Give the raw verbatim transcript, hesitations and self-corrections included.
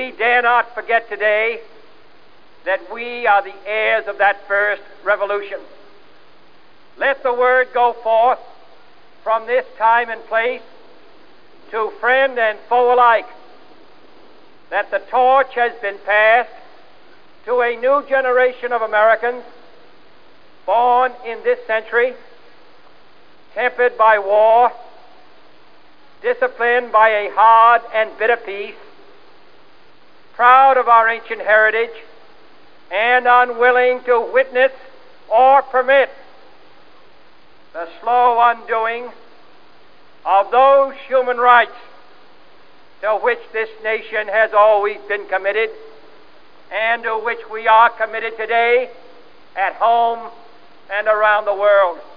We dare not forget today that we are the heirs of that first revolution. Let the word go forth from this time and place to friend and foe alike that the torch has been passed to a new generation of Americans born in this century, tempered by war, disciplined by a hard and bitter peace, proud of our ancient heritage, and unwilling to witness or permit the slow undoing of those human rights to which this nation has always been committed and to which we are committed today at home and around the world.